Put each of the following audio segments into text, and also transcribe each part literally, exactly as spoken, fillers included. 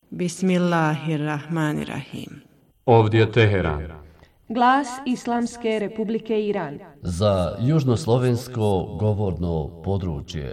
Bismillahirrahmanirrahim. Ovdje je Teheran. Glas Islamske Republike Iran. Za južnoslovensko govorno područje.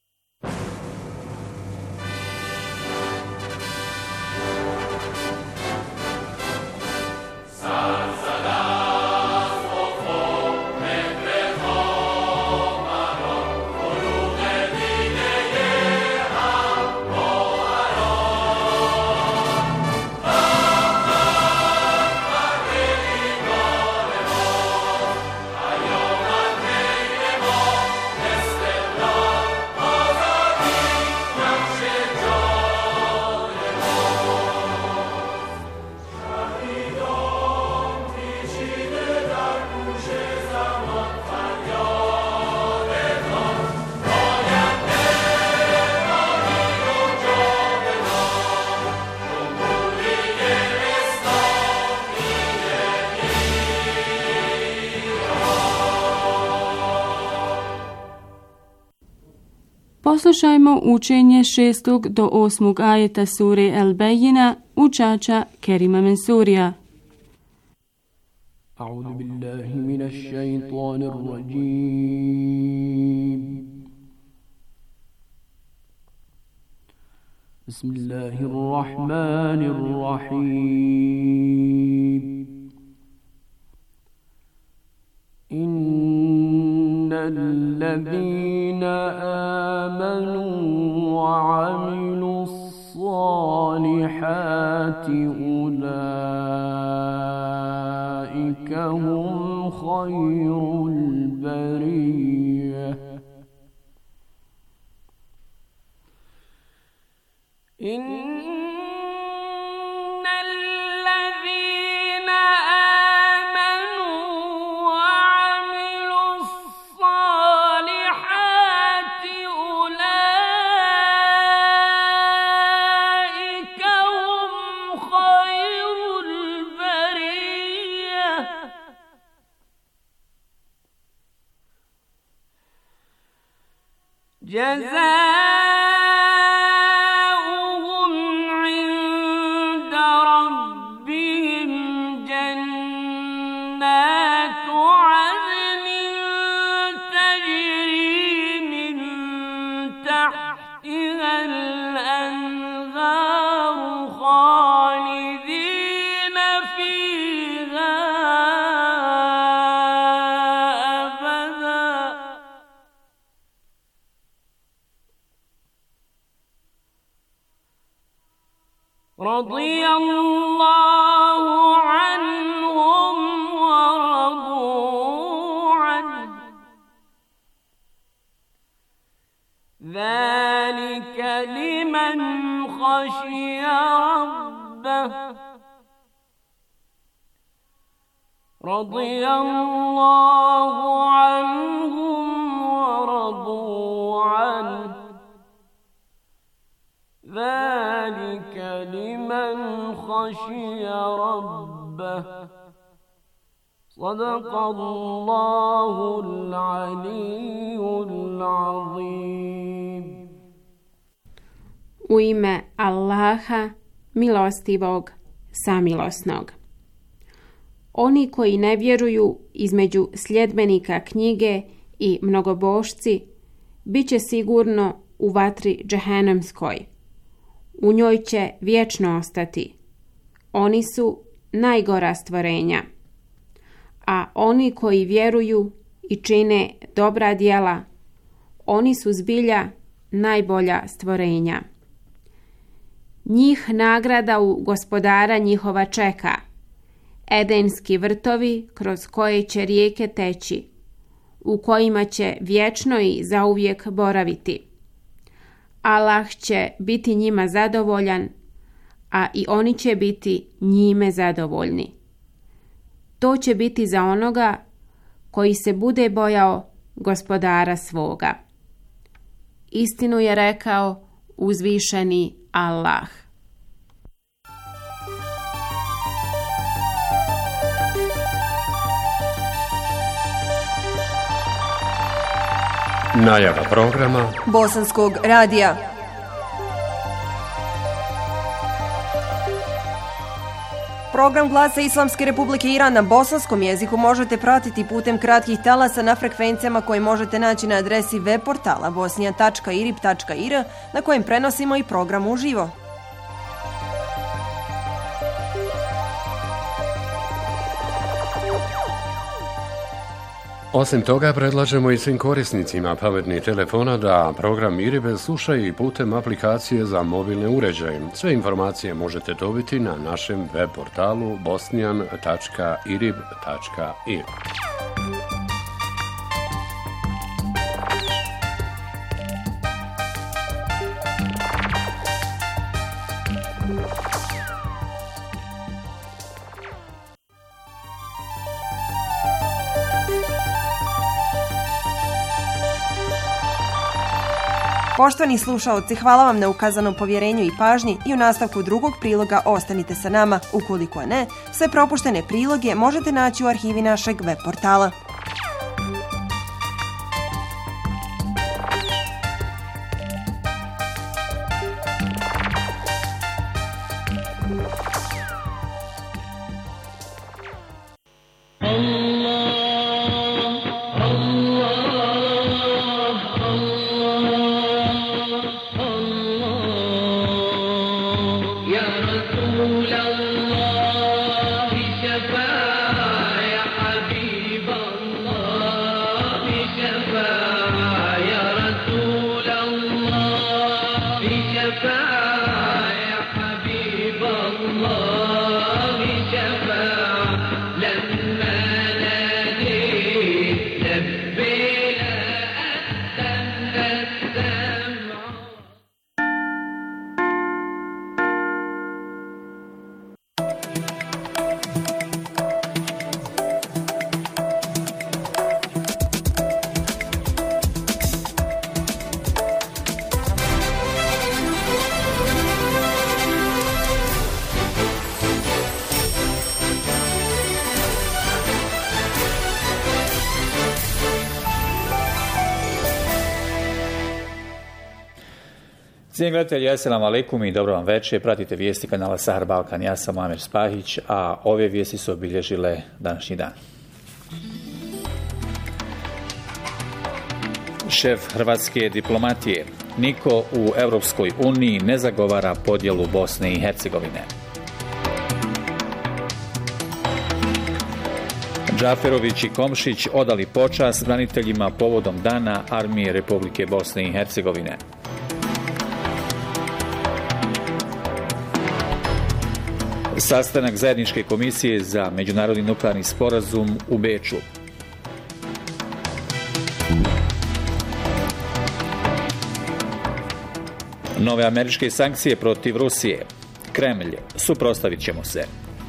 Poslušajmo učenje šestog do osmog ajeta sure El-Bejina učača Kerima Mensurija. A'udhu billahi minash shaitanir rajim. Bismillahirrahmanirrahim. الذين آمنوا وعملوا الصالحات أولئك هم خير البرية جزاؤهم عند ربهم جنات عدن تجري من تحتها الأنهار خالدين فيها أبدا رضي الله عنهم ورضوا عنه ذلك لمن خشي ربه رضي الله عنهم ورضوا عنه ذلك لمن خشي ربه صدق الله العلي العظيم. U ime Allaha, milostivog, samilosnog. Oni koji ne vjeruju između sljedbenika knjige i mnogobošci, bit će sigurno u vatri džehennemskoj. U njoj će vječno ostati. Oni su najgora stvorenja. A oni koji vjeruju i čine dobra djela, oni su zbilja najbolja stvorenja. Njih nagrada u gospodara njihova čeka, edenski vrtovi kroz koje će rijeke teći, u kojima će vječno i zauvijek boraviti. Allah će biti njima zadovoljan, a i oni će biti njime zadovoljni. To će biti za onoga koji se bude bojao gospodara svoga. Istinu je rekao uzvišeni Allah. Najava programa Bosanskog radija. Program Glasa Islamske Republike Iran na bosanskom jeziku možete pratiti putem kratkih talasa na frekvencijama koje možete naći na adresi web portala bosnija tačka irib tačka ir na kojem prenosimo i program uživo. Osim toga, predlažemo i svim korisnicima pametnih telefona da program Iribe slušaju i putem aplikacije za mobilne uređaje. Sve informacije možete dobiti na našem web portalu bosnijan tačka irib tačka ir. Poštovani slušaoci, hvala vam na ukazanom povjerenju i pažnji i u nastavku drugog priloga ostanite sa nama. Ukoliko ne, sve propuštene priloge možete naći u arhivi našeg web portala. Cijenjeni gledatelji, assalamu alaikum i dobro vam večer. Pratite vijesti kanala Sahar Balkan. Ja sam Amir Spahić, a ove vijesti su obilježile današnji dan. Šef hrvatske diplomatije: niko u Europskoj uniji ne zagovara podjelu Bosne i Hercegovine. Džaferović i Komšić odali počast braniteljima povodom Dana Armije Republike Bosne i Hercegovine. Sastanak zajedničke komisije za međunarodni nuklearni sporazum u Beču. Nove američke sankcije protiv Rusije. Kremlj: suprotstavit ćemo se.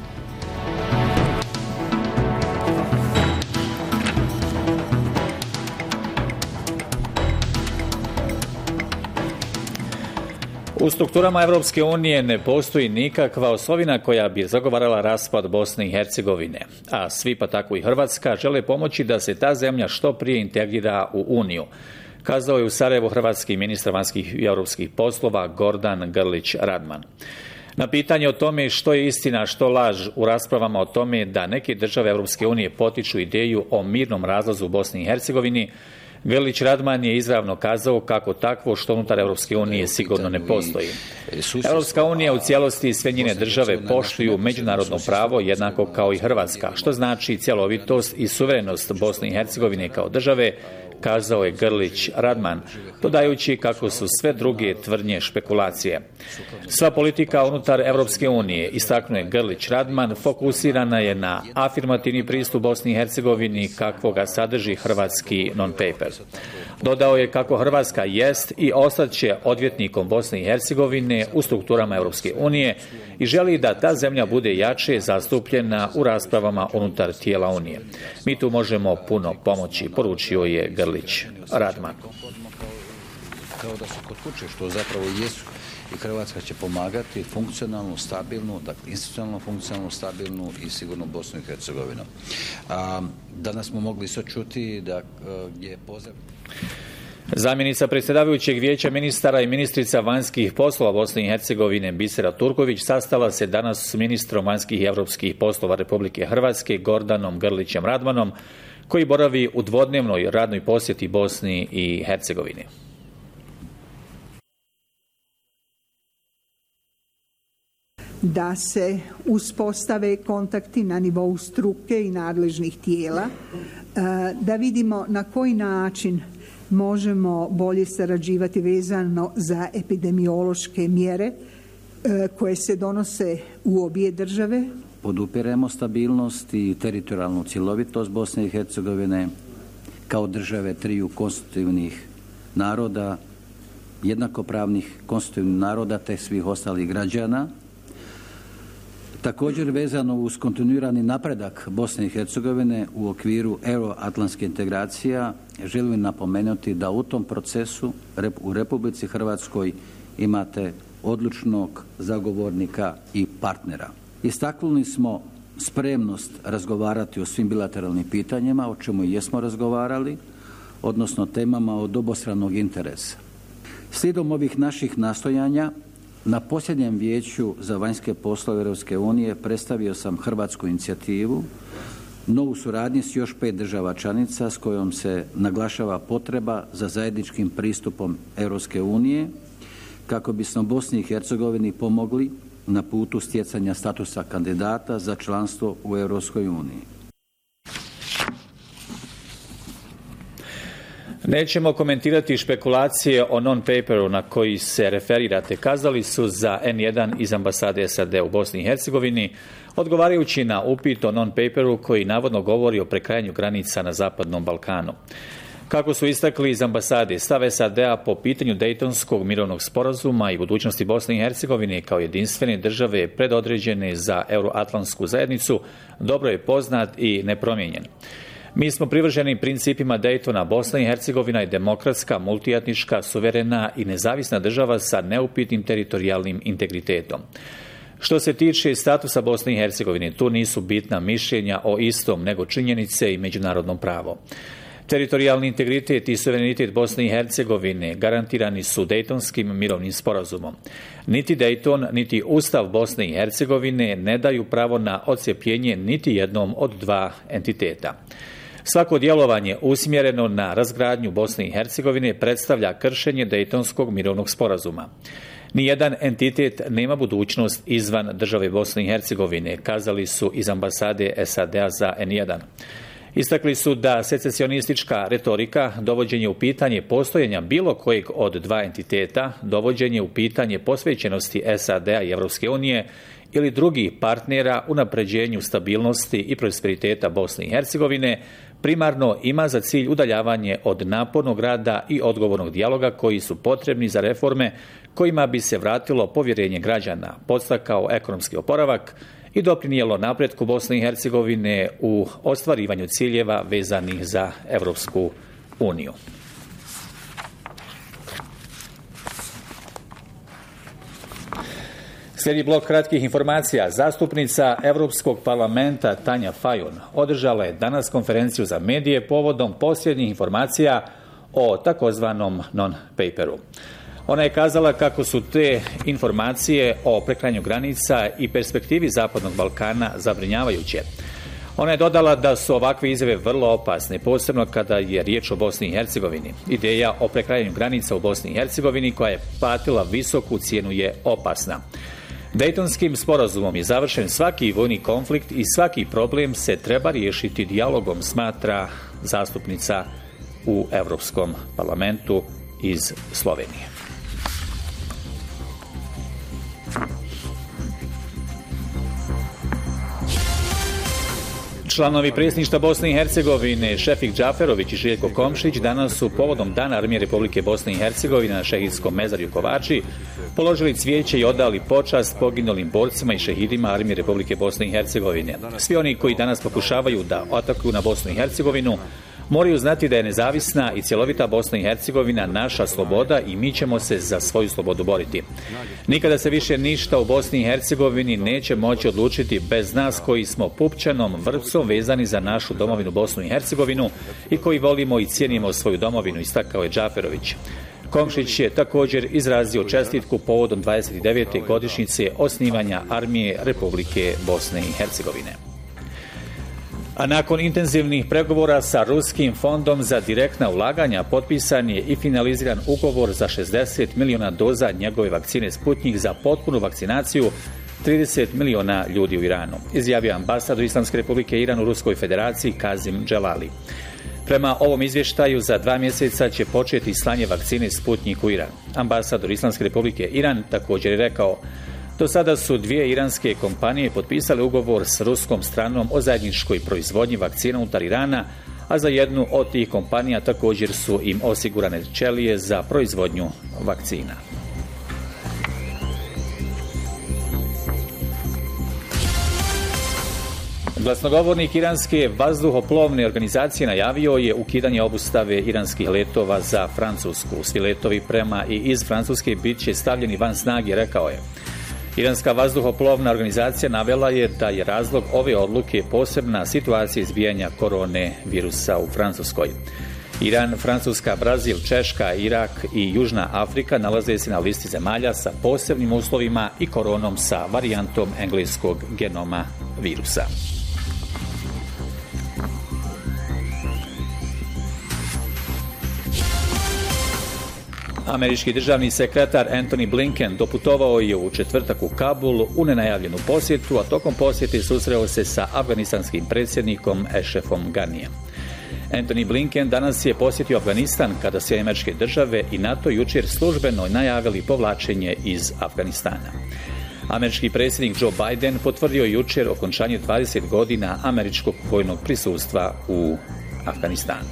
U strukturama Europske unije ne postoji nikakva osovina koja bi zagovarala raspad Bosne i Hercegovine, a svi, pa tako i Hrvatska, žele pomoći da se ta zemlja što prije integrira u Uniju, kazao je u Sarajevu hrvatski ministar vanjskih i europskih poslova Gordan Grlić Radman. Na pitanje o tome što je istina, što laž u raspravama o tome da neke države Europske unije potiču ideju o mirnom razlazu u Bosni i Hercegovini, Grlić Radman je izravno kazao kako takvo što unutar Europske unije sigurno ne postoji. Europska unija u cijelosti i sve njene države poštuju međunarodno pravo jednako kao i Hrvatska, što znači cjelovitost i suverenost Bosne i Hercegovine kao države, kazao je Grlić Radman, dodajući kako su sve druge tvrdnje špekulacije. Sva politika unutar Europske unije, istaknuo je Grlić Radman, fokusirana je na afirmativni pristup Bosni i Hercegovini kakvoga sadrži hrvatski non-paper. Dodao je kako Hrvatska jest i ostaće odvjetnikom Bosne i Hercegovine u strukturama Europske unije i želi da ta zemlja bude jače zastupljena u raspravama unutar tijela Unije. Mi tu možemo puno pomoći, poručio je Grlić Radman. Kao da su kod kuće, što zapravo jesu, i Hrvatska će pomagati funkcionalnu, stabilnu, dakle institucionalno funkcionalnu, stabilnu i sigurno Bosnu i Hercegovinu. A, danas smo mogli isto čuti da je poziv... Zamjenica predsjedavajućeg vijeća ministara i ministrica vanjskih poslova Bosne i Hercegovine Bisera Turković sastala se danas s ministrom vanjskih i europskih poslova Republike Hrvatske Gordanom Grlićem Radmanom, koji boravi u dvodnevnoj radnoj posjeti Bosni i Hercegovini. Da se uspostave kontakti na nivou struke i nadležnih tijela, da vidimo na koji način možemo bolje sarađivati vezano za epidemiološke mjere koje se donose u obje države. Podupiremo stabilnost i teritorijalnu cjelovitost Bosne i Hercegovine kao države triju konstitutivnih naroda, jednakopravnih konstitutivnih naroda te svih ostalih građana. Također vezano uz kontinuirani napredak Bosne i Hercegovine u okviru euroatlantske integracija, želim napomenuti da u tom procesu u Republici Hrvatskoj imate odlučnog zagovornika i partnera. Istaknuli smo spremnost razgovarati o svim bilateralnim pitanjima, o čemu i jesmo razgovarali, odnosno temama od obostranog interesa. Slijedom ovih naših nastojanja, na posljednjem vijeću za vanjske poslove Europske unije predstavio sam hrvatsku inicijativu, novu suradnju s još pet država članica s kojom se naglašava potreba za zajedničkim pristupom Europske unije kako bismo Bosni i Hercegovini pomogli na putu stjecanja statusa kandidata za članstvo u Europskoj uniji. Nećemo komentirati špekulacije o non-paperu na koji se referirate, kazali su za en jedan iz ambasade es a de u Bosni i Hercegovini, odgovarajući na upit o non-paperu koji navodno govori o prekrajanju granica na Zapadnom Balkanu. Kako su istakli iz ambasade, stav es a de-a po pitanju Dejtonskog mirovnog sporazuma i budućnosti Bosne i Hercegovine kao jedinstvene države predodređene za euroatlantsku zajednicu dobro je poznat i nepromijenjen. Mi smo privrženi principima Dejtona. Bosna i Hercegovina je demokratska, multietnička, suverena i nezavisna država sa neupitnim teritorijalnim integritetom. Što se tiče statusa Bosne i Hercegovine, tu nisu bitna mišljenja o istom, nego činjenice i međunarodnom pravo. Teritorijalni integritet i suverenitet Bosne i Hercegovine garantirani su Dejtonskim mirovnim sporazumom. Niti Dejton, niti Ustav Bosne i Hercegovine ne daju pravo na odcjepljenje niti jednom od dva entiteta. Svako djelovanje usmjereno na razgradnju Bosne i Hercegovine predstavlja kršenje Dejtonskog mirovnog sporazuma. Nijedan entitet nema budućnost izvan države Bosne i Hercegovine, kazali su iz ambasade es a de-a za en jedan. Istakli su da secesionistička retorika, dovođenje u pitanje postojanja bilo kojeg od dva entiteta, dovođenje u pitanje posvećenosti es a de-a i Europske unije ili drugih partnera u napređenju stabilnosti i prosperiteta Bosne i Hercegovine primarno ima za cilj udaljavanje od napornog rada i odgovornog dijaloga koji su potrebni za reforme kojima bi se vratilo povjerenje građana, podstakao ekonomski oporavak i doprinijelo napretku Bosne i Hercegovine u ostvarivanju ciljeva vezanih za Europsku uniju. Slijedi blok kratkih informacija. Zastupnica Europskog parlamenta Tanja Fajon održala je danas konferenciju za medije povodom posljednjih informacija o takozvanom non-paperu. Ona je kazala kako su te informacije o prekrajanju granica i perspektivi Zapadnog Balkana zabrinjavajuće. Ona je dodala da su ovakve izjave vrlo opasne, posebno kada je riječ o Bosni i Hercegovini. Ideja o prekrajanju granica u Bosni i Hercegovini koja je platila visoku cijenu je opasna. Dejtonskim sporazumom je završen svaki vojni konflikt i svaki problem se treba riješiti dijalogom, smatra zastupnica u Europskom parlamentu iz Slovenije. Članovi predsjedništva Bosne i Hercegovine Šefik Džaferović i Željko Komšić danas su povodom Dana Armije Republike Bosne i Hercegovine na šehidskom mezarju Kovači položili cvijeće i odali počast poginulim borcima i šehidima Armije Republike Bosne i Hercegovine. Svi oni koji danas pokušavaju da atakuju na Bosnu i Hercegovinu Moraju znati da je nezavisna i cjelovita Bosna i Hercegovina naša sloboda i mi ćemo se za svoju slobodu boriti. Nikada se više ništa u Bosni i Hercegovini neće moći odlučiti bez nas koji smo pupčanom vrpcom vezani za našu domovinu Bosnu i Hercegovinu i koji volimo i cijenimo svoju domovinu, istakao je Džaferović. Komšić je također izrazio čestitku povodom dvadeset devete godišnjice osnivanja Armije Republike Bosne i Hercegovine. A nakon intenzivnih pregovora sa Ruskim fondom za direktna ulaganja potpisan je i finaliziran ugovor za šezdeset miliona doza njegove vakcine Sputnjik za potpunu vakcinaciju trideset miliona ljudi u Iranu, izjavio ambasador Islamske Republike Iran u Ruskoj Federaciji Kazim Dželali. Prema ovom izvještaju za dva mjeseca će početi slanje vakcine Sputnjik u Iran. Ambasador Islamske Republike Iran također je rekao: do sada su dvije iranske kompanije potpisale ugovor s ruskom stranom o zajedničkoj proizvodnji vakcina unutar Irana, a za jednu od tih kompanija također su im osigurane ćelije za proizvodnju vakcina. Glasnogovornik iranske vazduhoplovne organizacije najavio je ukidanje obustave iranskih letova za Francusku. Svi letovi prema i iz Francuske bit će stavljeni van snage, rekao je. Iranska vazduhoplovna organizacija navela je da je razlog ove odluke posebna situacija izbijanja korone virusa u Francuskoj. Iran, Francuska, Brazil, Češka, Irak i Južna Afrika nalaze se na listi zemalja sa posebnim uslovima i koronom sa varijantom engleskog genoma virusa. Američki državni sekretar Antony Blinken doputovao je u četvrtak u Kabul u nenajavljenu posjetu, a tokom posjete susreo se sa afganistanskim predsjednikom Ešrefom Ganijem. Antony Blinken danas je posjetio Afganistan kada su američke države i NATO jučer službeno najavili povlačenje iz Afganistana. Američki predsjednik Joe Biden potvrdio jučer okončanje dvadeset godina američkog vojnog prisustva u Afganistanu.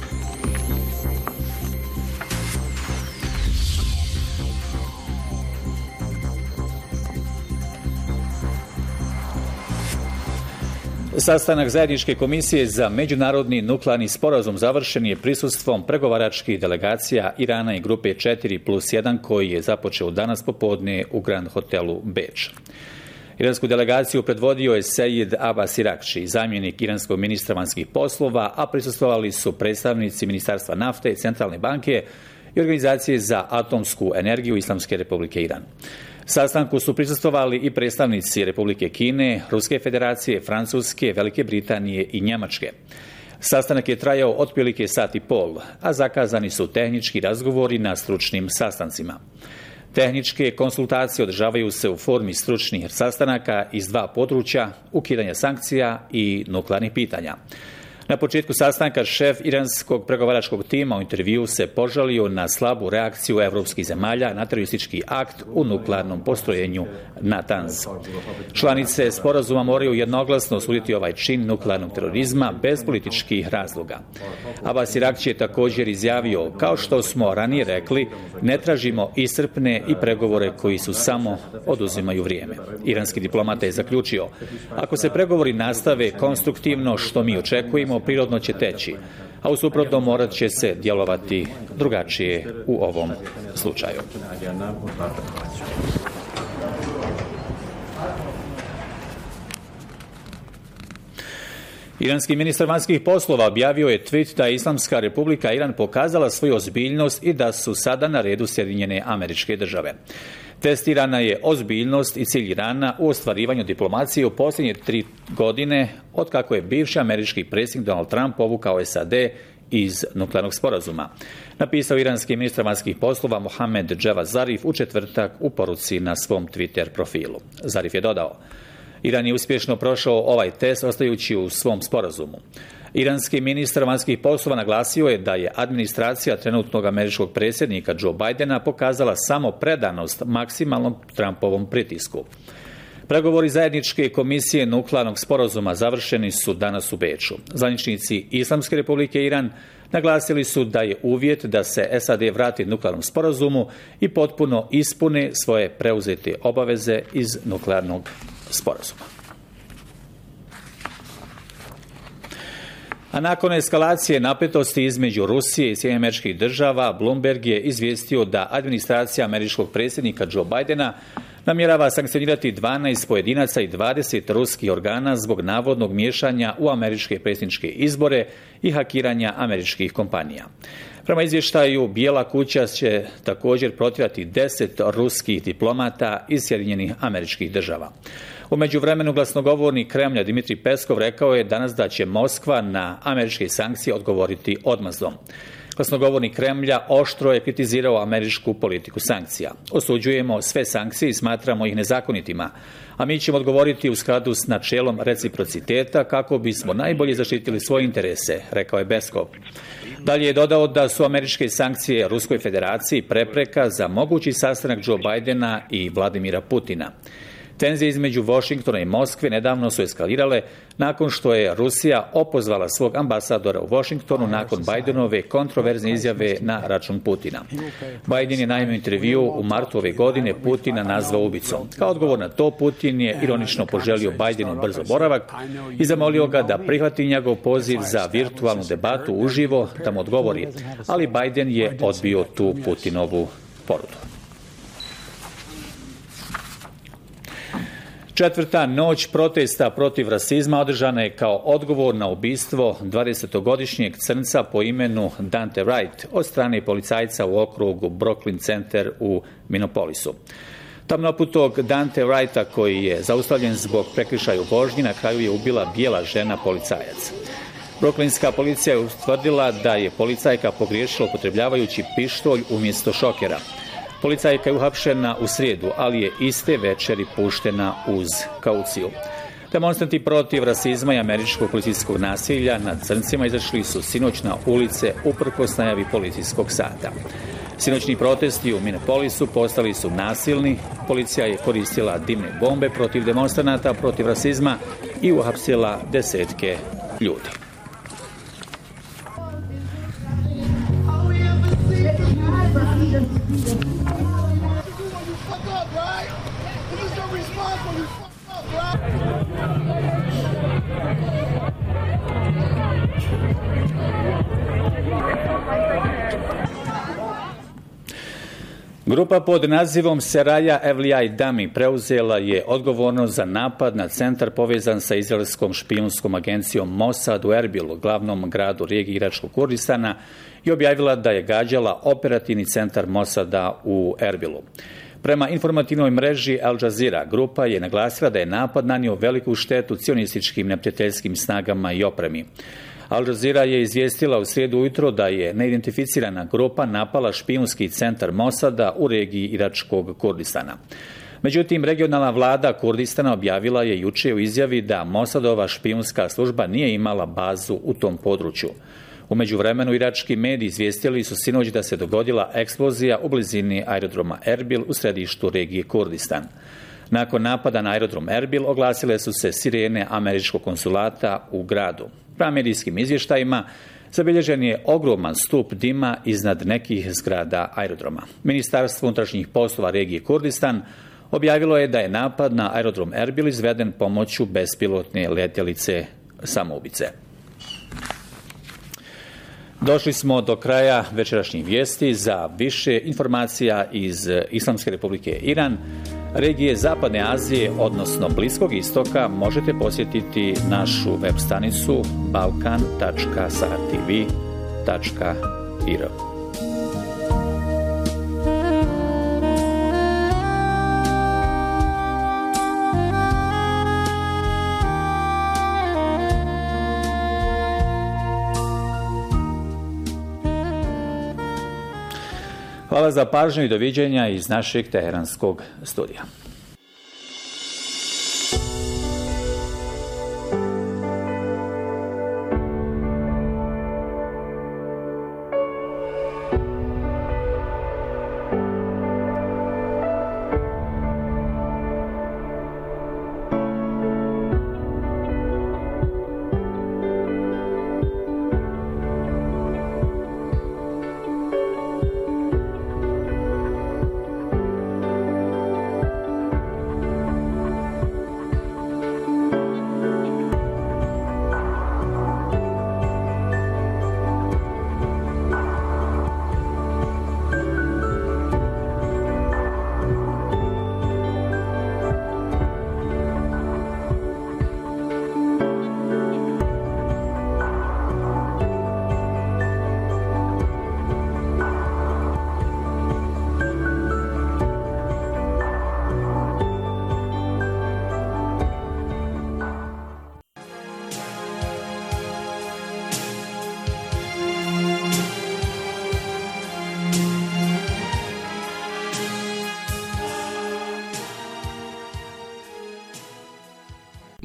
Sastanak zajedničke komisije za međunarodni nuklearni sporazum završen je prisustvom pregovaračkih delegacija Irana i grupe četiri plus jedan koji je započeo danas popodne u Grand hotelu Beč. Iransku delegaciju predvodio je Sejid Abbas Irakči, zamjenik iranskog ministra vanjskih poslova, a prisustvovali su predstavnici Ministarstva nafte, Centralne banke i Organizacije za atomsku energiju Islamske Republike Iran. Sastanku su prisustvovali i predstavnici Republike Kine, Ruske Federacije, Francuske, Velike Britanije i Njemačke. Sastanak je trajao otprilike sat i pol, a zakazani su tehnički razgovori na stručnim sastancima. Tehničke konsultacije održavaju se u formi stručnih sastanaka iz dva područja, ukidanja sankcija i nuklearnih pitanja. Na početku sastanka šef iranskog pregovaračkog tima u intervjuu se požalio na slabu reakciju evropskih zemalja na teroristički akt u nuklearnom postrojenju Natanz. Članice sporazuma moraju jednoglasno osuditi ovaj čin nuklearnog terorizma bez političkih razloga. Abbas Irakči je također izjavio: kao što smo ranije rekli, ne tražimo iscrpne i pregovore koji su samo oduzimaju vrijeme. Iranski diplomata je zaključio: ako se pregovori nastave konstruktivno, što mi očekujemo, prirodno će teći, a u suprotnom morat će se djelovati drugačije u ovom slučaju. Iranski ministar vanjskih poslova objavio je tweet da je Islamska Republika Iran pokazala svoju ozbiljnost i da su sada na redu Sjedinjene Američke Države. Testirana je ozbiljnost i cilj Irana u ostvarivanju diplomacije u posljednje tri godine od kako je bivši američki predsjednik Donald Trump povukao S A D iz nuklearnog sporazuma, napisao iranski ministar vanjskih poslova Mohamed Javad Zarif u četvrtak u poruci na svom Twitter profilu. Zarif je dodao: Iran je uspješno prošao ovaj test ostajući u svom sporazumu. Iranski ministar vanjskih poslova naglasio je da je administracija trenutnog američkog predsjednika Joe Bidena pokazala samo predanost maksimalnom Trumpovom pritisku. Pregovori zajedničke komisije nuklearnog sporazuma završeni su danas u Beču. Zvaničnici Islamske Republike Iran naglasili su da je uvjet da se S A D vrati nuklearnom sporazumu i potpuno ispune svoje preuzete obaveze iz nuklearnog sporazuma. A nakon eskalacije napetosti između Rusije i Sjedinjenih Američkih Država, Bloomberg je izvijestio da administracija američkog predsjednika Joe Bidena namjerava sankcionirati dvanaest pojedinaca i dvadeset ruskih organa zbog navodnog miješanja u američke predsjedničke izbore i hakiranja američkih kompanija. Prema izvještaju, Bijela kuća će također protjerati deset ruskih diplomata iz Sjedinjenih Američkih Država. U međuvremenu glasnogovornik Kremlja Dmitrij Peskov rekao je danas da će Moskva na američke sankcije odgovoriti odmazdom. Glasnogovornik Kremlja oštro je kritizirao američku politiku sankcija. Osuđujemo sve sankcije i smatramo ih nezakonitima, a mi ćemo odgovoriti u skladu s načelom reciprociteta kako bismo najbolje zaštitili svoje interese, rekao je Peskov. Dalje je dodao da su američke sankcije Ruskoj federaciji prepreka za mogući sastanak Joe Bidena i Vladimira Putina. Tenzije između Washingtona i Moskve nedavno su eskalirale nakon što je Rusija opozvala svog ambasadora u Washingtonu nakon Bidenove kontroverzne izjave na račun Putina. Biden je naime u intervju u martu ove godine Putina nazvao ubicom. Kao odgovor na to, Putin je ironično poželio Bidenu brzo boravak i zamolio ga da prihvati njegov poziv za virtualnu debatu uživo da mu odgovori, ali Biden je odbio tu Putinovu porudu. Četvrta noć protesta protiv rasizma održana je kao odgovor na ubistvo dvadesetogodišnjeg crnca po imenu Dante Wright od strane policajca u okrugu Brooklyn Center u Minneapolisu. Tamnoputog Dante Wrighta, koji je zaustavljen zbog prekršaja u vožnji, na kraju je ubila bijela žena policajac. Brooklynska policija je utvrdila da je policajka pogriješila upotrebljavajući pištolj umjesto šokera. Policajka je uhapšena u srijedu, ali je iste večeri puštena uz kauciju. Demonstranti protiv rasizma i američkog policijskog nasilja nad crncima izašli su sinoć na ulice uprkos najavi policijskog sata. Sinoćni protesti u Minneapolisu postali su nasilni, policija je koristila dimne bombe protiv demonstranata protiv rasizma i uhapsila desetke ljudi. Grupa pod nazivom Seraja Evlijaj Dami preuzela je odgovornost za napad na centar povezan sa izraelskom špijunskom agencijom Mossad u Erbilu, glavnom gradu regije iračkog Kurdistana, i objavila da je gađala operativni centar Mossada u Erbilu. Prema informativnoj mreži Al Jazeera, grupa je naglasila da je napad nanio veliku štetu cionističkim neprijateljskim snagama i opremi. Al Jazeera je izvijestila u srijedu ujutro da je neidentificirana grupa napala špijunski centar Mossada u regiji iračkog Kurdistana. Međutim, regionalna vlada Kurdistana objavila je jučer u izjavi da Mossadova špijunska služba nije imala bazu u tom području. U međuvremenu irački mediji izvijestili su sinoć da se dogodila eksplozija u blizini aerodroma Erbil u središtu regije Kurdistan. Nakon napada na aerodrom Erbil oglasile su se sirene američkog konsulata u gradu. Prema medijskim izvještajima zabilježen je ogroman stup dima iznad nekih zgrada aerodroma. Ministarstvo unutrašnjih poslova regije Kurdistan objavilo je da je napad na aerodrom Erbil izveden pomoću bespilotne letjelice samoubice. Došli smo do kraja večerašnjih vijesti. Za više informacija iz Islamske republike Iran, regije Zapadne Azije, odnosno Bliskog istoka, možete posjetiti našu web stranicu balkan tačka sartv tačka ir. Hvala za pažnju i doviđenja iz našeg teheranskog studija.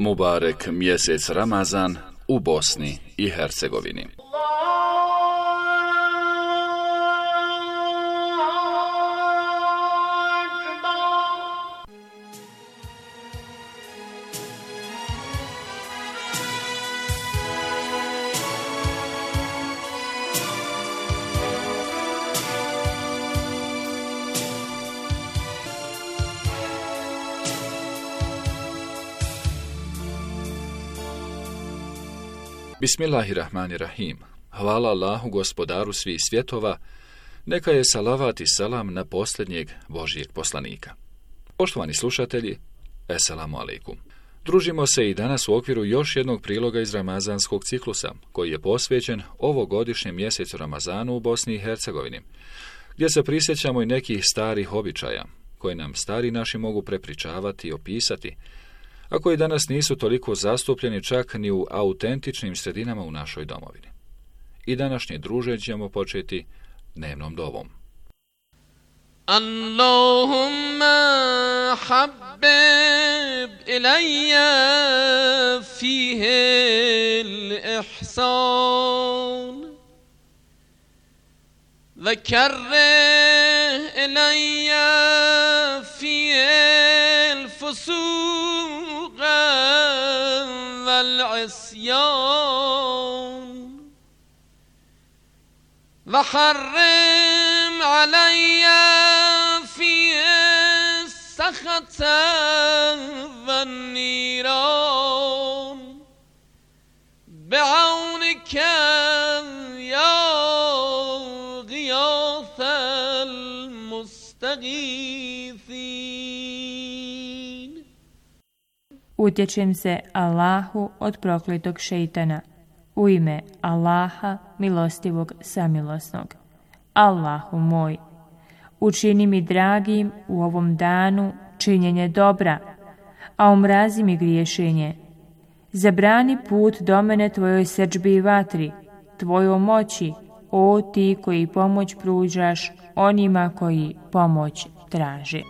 Mubarek mjesec Ramazan u Bosni i Hercegovini. Bismillahirrahmanirrahim. Hvala Allahu, gospodaru svih svjetova, neka je salavat i salam na posljednjeg Božjeg poslanika. Poštovani slušatelji, eselamu alejkum. Družimo se i danas u okviru još jednog priloga iz ramazanskog ciklusa, koji je posvećen ovogodišnjem mjesecu Ramazanu u Bosni i Hercegovini, gdje se prisjećamo i nekih starih običaja, koje nam stari naši mogu prepričavati i opisati, a koji danas nisu toliko zastupljeni čak ni u autentičnim sredinama u našoj domovini. I današnje druženje ćemo početi dnevnom dovom. Allahumma habbib ilayya fihi al-ihsan wa karrih ilayya fihi al-fusuq والعصيان وحرم علي فيه السخط والنيران بعونك يا غياث المستغيثين. Utječem se Allahu od prokletog šejtana. U ime Allaha, milostivog samilosnog. Allahu moj, učini mi dragim u ovom danu činjenje dobra, a omrazi mi griješenje. Zabrani put do mene tvojoj srdžbi i vatri, tvojoj moći, o ti koji pomoć pružaš onima koji pomoć traže.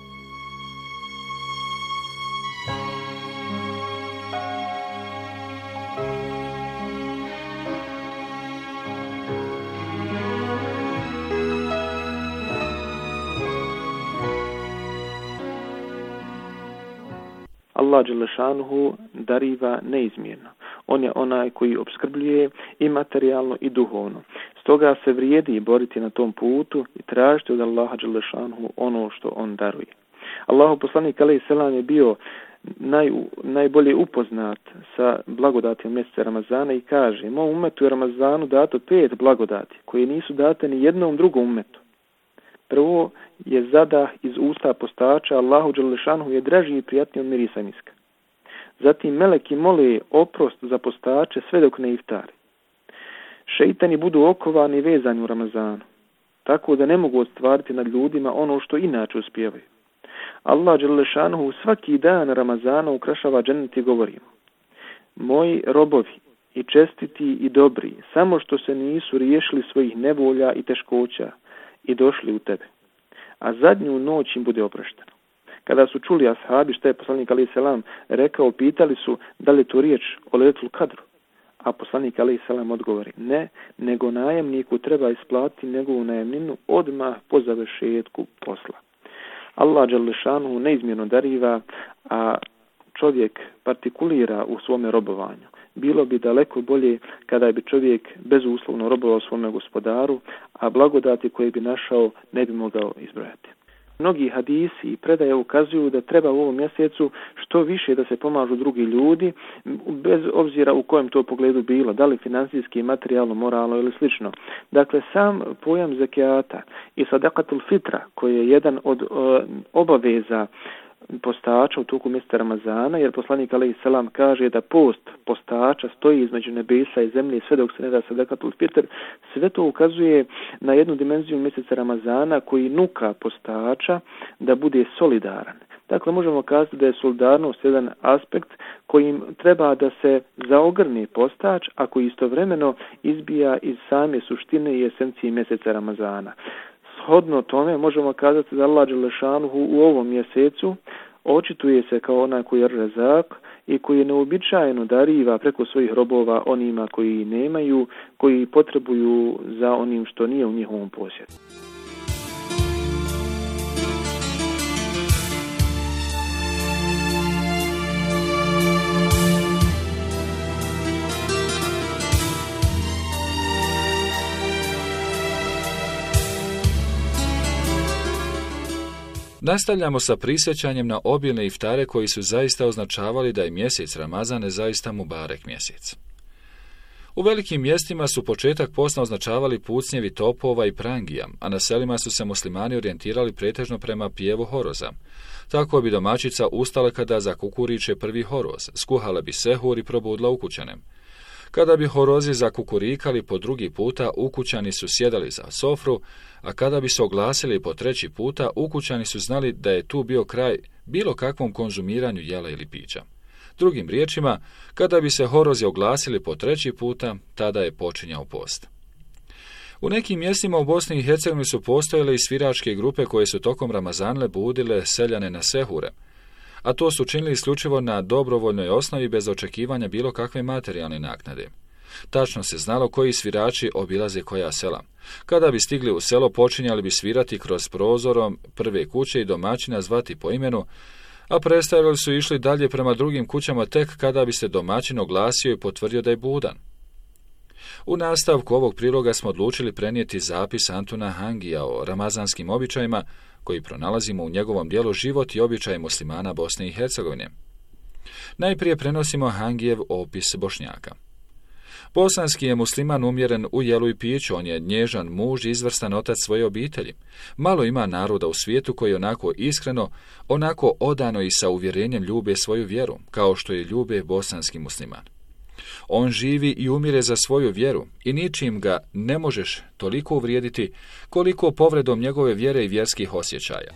Allah dželešanuhu dariva neizmjerno. On je onaj koji opskrbljuje i materijalno i duhovno. Stoga se vrijedi boriti na tom putu i tražiti od Allaha dželešanuhu ono što on daruje. Allahu poslanik alejhi selam je bio naj, najbolje upoznat sa blagodatima mjeseca Ramazana i kaže: mom umetu je Ramazanu dato pet blagodati koje nisu date ni jednom drugom umetu. Prvo je zadah iz usta postača, Allahu dželešanuhu je draži i prijatniji od mirisa miska. Zatim meleki mole oprost za postače sve dok ne iftari. Šeitani budu okovani i vezani u Ramazanu, tako da ne mogu ostvariti nad ljudima ono što inače uspijevaju. Allah dželešanuhu svaki dan Ramazana ukrašava džennet i govorimo: moji robovi i čestiti i dobri, samo što se nisu riješili svojih nevolja i teškoća i došli u tebe, a zadnju noć im bude oprošteno. Kada su čuli ashabi šta je poslanik alejhi selam rekao, pitali su da li to riječ o Lejletul Kadru, a poslanik alejhi selam odgovori: ne, nego najamniku treba isplatiti njegovu najamninu odmah po završetku posla. Allah dželešanuhu neizmjerno dariva, a čovjek partikulira u svome robovanju. Bilo bi daleko bolje kada bi čovjek bezuslovno robovao svome gospodaru, a blagodati koje bi našao ne bi mogao izbrojati. Mnogi hadisi i predaje ukazuju da treba u ovom mjesecu što više da se pomažu drugi ljudi, bez obzira u kojem to pogledu bilo, da li financijski, materijalno, moralno ili slično. Dakle, sam pojam zekijata i sadakatul fitra, koji je jedan od uh, obaveza postača u toku mjeseca Ramazana, jer poslanik alejhi selam kaže da post postača stoji između nebesa i zemlje sve dok se ne da sadakatul fitr. Sve to ukazuje na jednu dimenziju mjeseca Ramazana koji nuka postača da bude solidaran. Dakle, možemo kazati da je solidarnost jedan aspekt kojim treba da se zaogrni postač, a koji istovremeno izbija iz same suštine i esencije mjeseca Ramazana. Shodno tome možemo kazati da Allah dželešanuhu u ovom mjesecu očituje se kao onaj koji je Rezak i koji neobičajeno dariva preko svojih robova onima koji nemaju, koji potrebuju za onim što nije u njihovom posjedu. Nastavljamo sa prisjećanjem na obilne iftare koji su zaista označavali da je mjesec Ramazan zaista mubarek mjesec. U velikim mjestima su početak posta označavali pucnjevi topova i prangija, a na selima su se muslimani orijentirali pretežno prema pjevu horoza. Tako bi domaćica ustala kada zakukuriče prvi horoz, skuhala bi sehur i probudila ukućane. Kada bi horozi zakukurikali po drugi puta, ukućani su sjedali za sofru, a kada bi se oglasili po treći puta, ukućani su znali da je tu bio kraj bilo kakvom konzumiranju jela ili pića. Drugim riječima, kada bi se horozi oglasili po treći puta, tada je počinjao post. U nekim mjestima u Bosni i Hercegovini su postojale i sviračke grupe koje su tokom Ramazana budile seljane na sehure, a to su činili isključivo na dobrovoljnoj osnovi bez očekivanja bilo kakve materijalne naknade. Tačno se znalo koji svirači obilaze koja sela. Kada bi stigli u selo, počinjali bi svirati kroz prozorom prve kuće i domaćina zvati po imenu, a predstavljali su išli dalje prema drugim kućama tek kada bi se domaćin oglasio i potvrdio da je budan. U nastavku ovog priloga smo odlučili prenijeti zapis Antuna Hangija o ramazanskim običajima koji pronalazimo u njegovom dijelu Život i običaji muslimana Bosne i Hercegovine. Najprije prenosimo Hangijev opis Bošnjaka. Bosanski je musliman umjeren u jelu i piću, on je nježan muž i izvrstan otac svoje obitelji. Malo ima naroda u svijetu koji onako iskreno, onako odano i sa uvjerenjem ljube svoju vjeru, kao što je ljube bosanski musliman. On živi i umire za svoju vjeru i ničim ga ne možeš toliko uvrijediti koliko povredom njegove vjere i vjerskih osjećaja.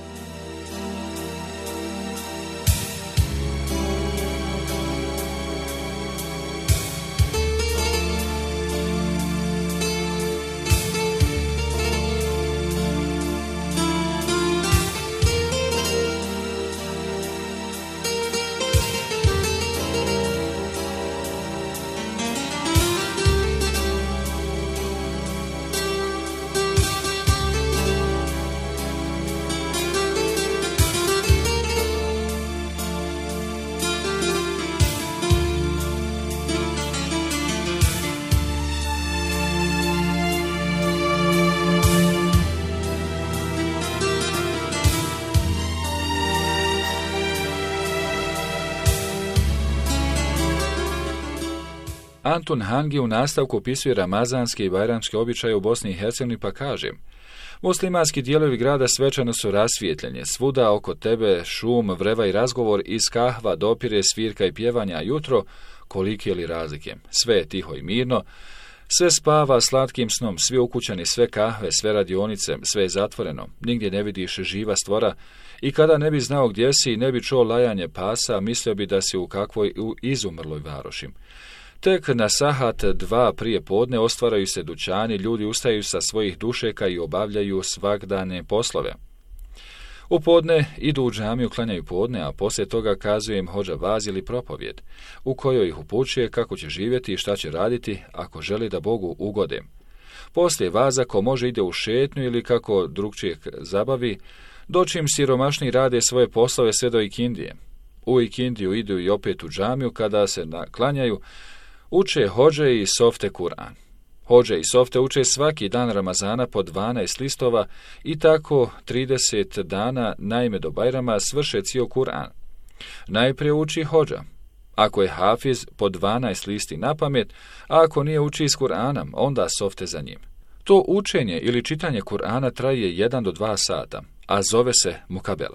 Antun Hangi u nastavku opisuje ramazanske i bajramske običaje u Bosni i Hercegovini pa kaže: muslimanski dijelovi grada svečano su rasvijetljeni, svuda oko tebe šum, vreva i razgovor, iz kahva dopire svirka i pjevanja, a jutro kolike li razlike. Sve je tiho i mirno, sve spava slatkim snom, svi ukućani, sve kahve, sve radionice, sve je zatvoreno, nigdje ne vidiš živa stvora i kada ne bi znao gdje si i ne bi čuo lajanje pasa, mislio bi da si u kakvoj izumrloj varoši. Tek na sahat dva prije podne ostvaraju se dućani, ljudi ustaju sa svojih dušeka i obavljaju svakdane poslove. U podne idu u džamiju, klanjaju podne, a poslije toga kazuje im hodža vaz ili propovjed, u kojoj ih upućuje kako će živjeti i šta će raditi ako želi da Bogu ugode. Poslije vaza, ko može, ide u šetnju ili kako drugčije zabavi, dočim siromašni rade svoje poslove sve do ikindije. U ikindiju idu i opet u džamiju, kada se naklanjaju, uče hodže i softe Kur'an. Hodže i softe uče svaki dan Ramazana po dvanaest listova i tako trideset dana, naime do Bajrama, svrše cijel Kur'an. Najprije uči hodža. Ako je hafiz, po dvanaest listi na pamet, a ako nije uči iz Kur'ana, onda softe za njim. To učenje ili čitanje Kur'ana traje jedan do dva sata, a zove se mukabela.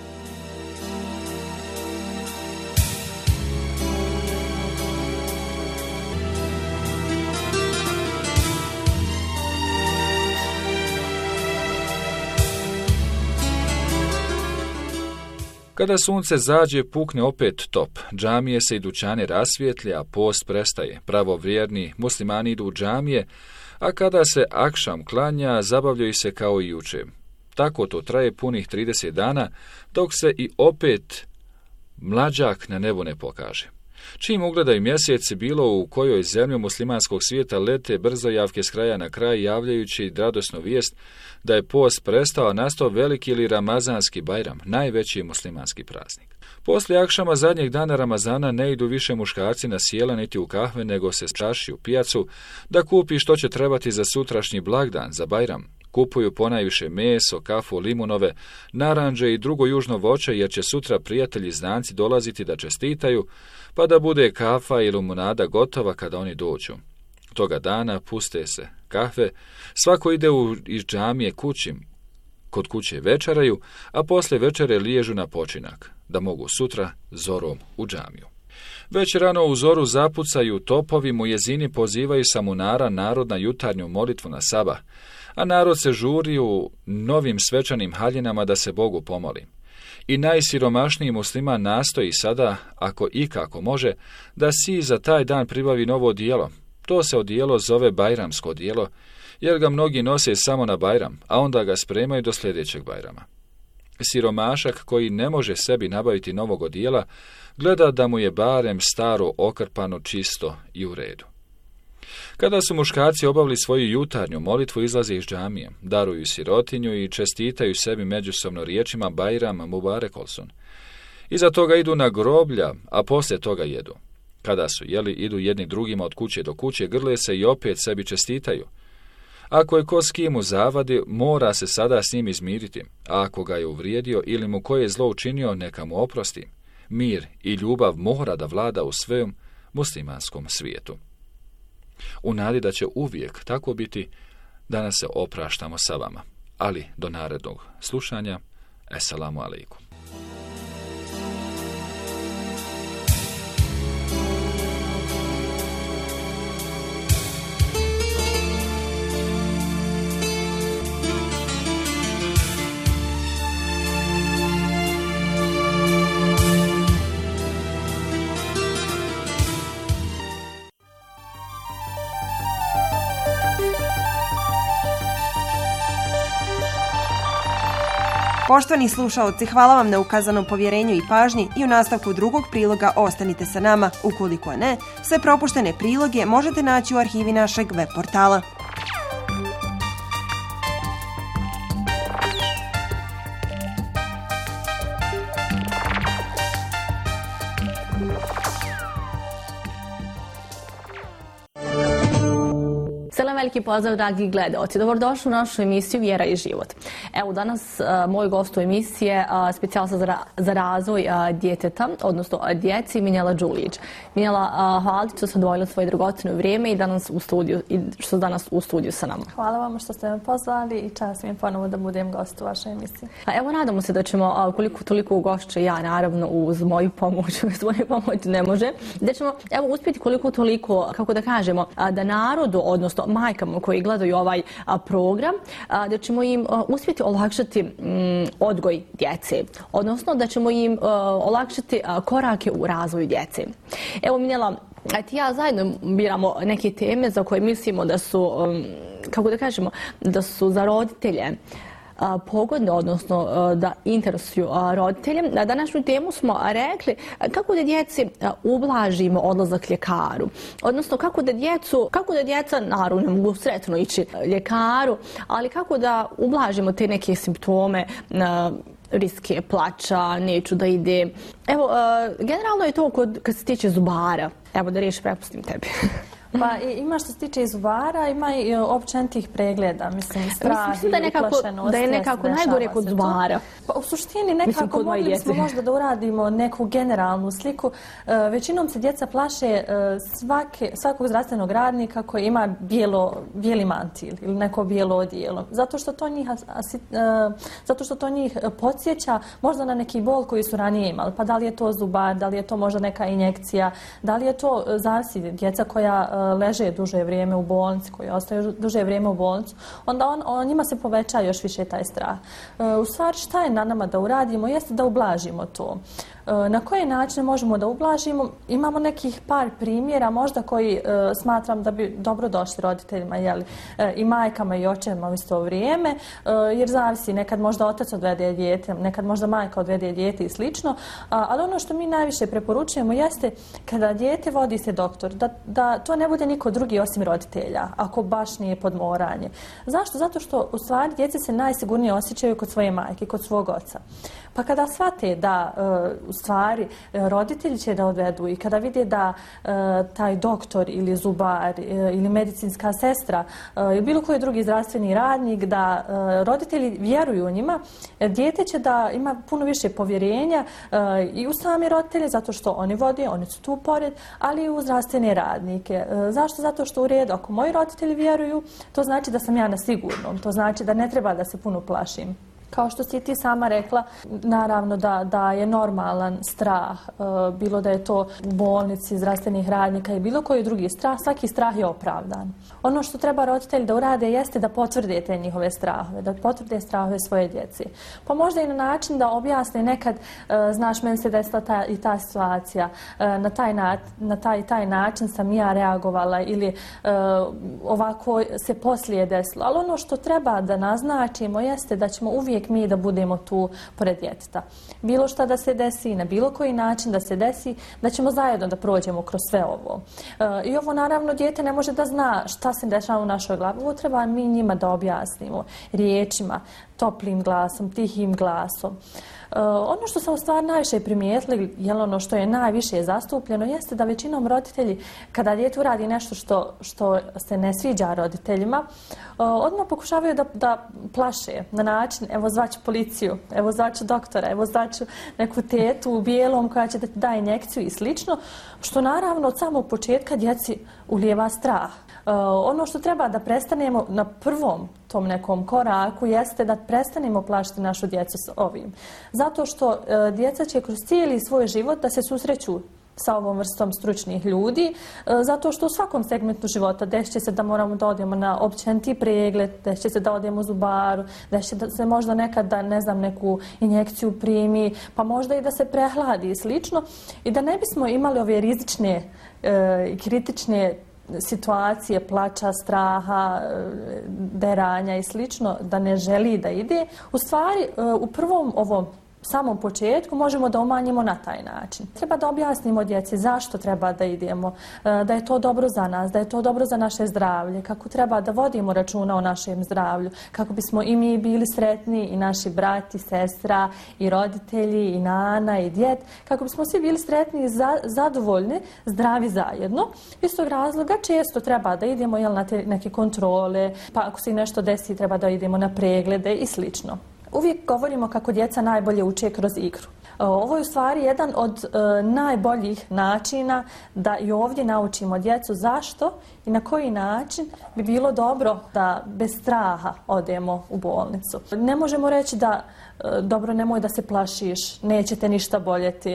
Kada sunce zađe, pukne opet top, džamije se i dućane rasvijetlje, a post prestaje. Pravovjerni muslimani idu u džamije, a kada se akšam klanja, zabavljaju se kao i juče. Tako to traje punih trideset dana, dok se i opet mlađak na nebu ne pokaže. Čim ugledaju mjeseci bilo u kojoj zemlju muslimanskog svijeta lete brzojavke s kraja na kraj javljajući radosnu vijest da je post prestao, nastao veliki ili ramazanski bajram, najveći muslimanski praznik. Poslije akšama zadnjeg dana Ramazana ne idu više muškarci na sjela niti u kahve, nego se čaši u pijacu da kupi što će trebati za sutrašnji blagdan, za bajram. Kupuju ponajviše meso, kafu, limunove, naranđe i drugo južno voće, jer će sutra prijatelji i znanci dolaziti da čestitaju, pa da bude kafa i limunada gotova kada oni dođu. Toga dana puste se kahve, svako ide u, iz džamije kući, kod kuće večeraju, a poslije večere liježu na počinak, da mogu sutra zorom u džamiju. Već rano u zoru zapucaju topovi, mujezini pozivaju samunara narod na jutarnju molitvu na sabah, a narod se žuri u novim svečanim haljinama da se Bogu pomoli. I najsiromašniji musliman nastoji sada, ako ikako može, da si za taj dan pribavi novo odijelo. To se odijelo zove bajramsko odijelo, jer ga mnogi nose samo na bajram, a onda ga spremaju do sljedećeg bajrama. Siromašak koji ne može sebi nabaviti novog odijela, gleda da mu je barem staro okrpano, čisto i u redu. Kada su muškarci obavili svoju jutarnju molitvu, izlaze iz džamije, daruju sirotinju i čestitaju sebi međusobno riječima Bajram Mubarek olsun. Iza toga idu na groblja, a poslije toga jedu. Kada su jeli, idu jedni drugima od kuće do kuće, grle se i opet sebi čestitaju. Ako je ko s kim u zavadi, mora se sada s njim izmiriti, a ako ga je uvrijedio ili mu koje zlo učinio, neka mu oprosti. Mir i ljubav mora da vlada u svem muslimanskom svijetu. U nadi da će uvijek tako biti, danas se opraštamo sa vama. Ali do narednog slušanja, Esselamu alaikum. Poštovani slušaoci, hvala vam na ukazanom povjerenju i pažnji i u nastavku drugog priloga ostanite sa nama. Ukoliko ne, sve propuštene priloge možete naći u arhivi našeg web portala. Veliki pozdrav, dragi gledaoci. Dobrodošli u našu emisiju Vjera i život. Evo, danas a, moj gost u emisije specijalista za, ra, za razvoj a, djeteta, odnosno a, djeci, Minjela Đulić. Minjela, hvala ti što ste odvojili svoje dragocjeno vrijeme i danas u studiju, i što ste danas u studiju sa nama. Hvala vam što ste me pozvali i čast mi je ponovo da budem gost u vašoj emisiji. A evo, nadamo se da ćemo, a, koliko toliko ugošće ja, naravno, uz moju pomoć, uz moju pomoć ne može, da ćemo, evo, uspjeti koliko toliko, kako da kažemo, a, da narodu, odnosno majkama koji gledaju ovaj a, program, a, da ćemo im a, uspjeti olakšati m, odgoj djece, odnosno da ćemo im a, olakšati a, korake u razvoju djece. Evo, Minjela, ti ja zajedno biramo neke teme za koje mislimo da su, um, kako da kažemo, da su za roditelje a, pogodne, odnosno a, da interesuju a, roditelje. Na današnju temu smo rekli kako da djeci a, ublažimo odlazak ljekaru, odnosno kako da djecu, kako da djeca naravno ne mogu sretno ići ljekaru, ali kako da ublažimo te neke simptome, a, riske plača, neću da ide. Evo, a, generalno je to kod, kad se tiče zubara. Evo, da riječ prepustim tebi. Pa ima što se tiče i zubara, ima i općenitih pregleda, mislim, strah mislim da je nekako, i uplašenost. Da je nekako najgore kod zubara. Pa u suštini nekako mislim, mogli bismo možda da uradimo neku generalnu sliku. E, većinom se djeca plaše e, svake, svakog zdravstvenog radnika koji ima bijelo, bijeli mantil ili neko bijelo odijelo. Zato što to njih, asi, e, zato što to njih podsjeća možda na neki bol koji su ranije imali. Pa da li je to zubar, da li je to možda neka injekcija, da li je to zavisi djeca koja leže duže vrijeme u bolnici, koji ostaju duže vrijeme u bolnicu, onda on, on, njima se poveća još više taj strah. E, u stvari šta je na nama da uradimo jeste da ublažimo to. Na koje načine možemo da ublažimo? Imamo nekih par primjera možda koji e, smatram da bi dobro došli roditeljima, jeli, e, i majkama i očevima u isto vrijeme, e, jer zavisi, nekad možda otac odvede dijete, nekad možda majka odvede dijete i slično, a, ali ono što mi najviše preporučujemo jeste kada dijete vodi se doktor, da, da to ne bude niko drugi osim roditelja, ako baš nije podmoranje. Zašto? Zato što u stvari djece se najsigurnije osjećaju kod svoje majke, kod svog oca. Pa kada shvate da e, u stvari e, roditelji će da odvedu i kada vide da e, taj doktor ili zubar e, ili medicinska sestra e, ili bilo koji drugi zdravstveni radnik, da e, roditelji vjeruju u njima, e, dijete će da ima puno više povjerenja e, i u sami roditelje, zato što oni vode, oni su tu pored, ali i u zdravstvene radnike. E, zašto? Zato što u redu, ako moji roditelji vjeruju, to znači da sam ja na sigurnom, to znači da ne treba da se puno plašim. Kao što si ti sama rekla, naravno da, da je normalan strah, e, bilo da je to u bolnici, zdravstvenih radnika i bilo koji drugi strah, svaki strah je opravdan. Ono što treba roditelji da urade jeste da potvrde te njihove strahove, da potvrde strahove svoje djece. Pa možda i na način da objasne nekad, e, znaš, meni se desila ta i ta situacija, e, na, taj na, na taj taj način sam ja reagovala ili e, ovako se poslije desilo. Ali ono što treba da naznačimo jeste da ćemo uvijek mi da budemo tu pored djeteta. Bilo šta da se desi, na bilo koji način da se desi, da ćemo zajedno da prođemo kroz sve ovo. E, I ovo naravno dijete ne može da zna šta se dešava u našoj glavi. Ovo treba mi njima da objasnimo riječima, toplim glasom, tihim glasom. Uh, ono što sam u stvari najviše primijetili, jel ono što je najviše zastupljeno, jeste da većinom roditelji, kada dijete uradi nešto što, što se ne sviđa roditeljima, uh, odmah pokušavaju da, da plaše na način, evo zvaću policiju, evo zvaću doktora, evo zvaću neku tetu u bijelom koja će da ti daje injekciju i slično, što naravno od samog početka djeci ulijeva strah. Uh, ono što treba da prestanemo na prvom tom nekom koraku jeste da prestanemo plašiti našu djecu s ovim. Zato što uh, djeca će kroz cijeli svoj život da se susreću sa ovom vrstom stručnih ljudi, uh, zato što u svakom segmentu života desit će se da moramo da odemo na općeniti pregled, desit će se da odemo u zubaru, desit će da se možda nekad da, ne znam, neku injekciju primi, pa možda i da se prehladi i slično. I da ne bismo imali ove rizične i uh, kritične situacije, plača, straha, deranja i slično, da ne želi da ide, u stvari u prvom ovom samom početku možemo da umanjimo na taj način. Treba da objasnimo djeci zašto treba da idemo, da je to dobro za nas, da je to dobro za naše zdravlje, kako treba da vodimo računa o našem zdravlju, kako bismo i mi bili sretni, i naši brati, sestra, i roditelji, i nana, i djed, kako bismo svi bili sretni i za, zadovoljni, zdravi zajedno. Iz tog razloga često treba da idemo, jel, na te neke kontrole, pa ako se nešto desi treba da idemo na preglede i slično. Uvijek govorimo kako djeca najbolje uče kroz igru. Ovo je u stvari jedan od e, najboljih načina da i ovdje naučimo djecu zašto i na koji način bi bilo dobro da bez straha odemo u bolnicu. Ne možemo reći da e, dobro, nemoj da se plašiš, neće te ništa boljeti. E,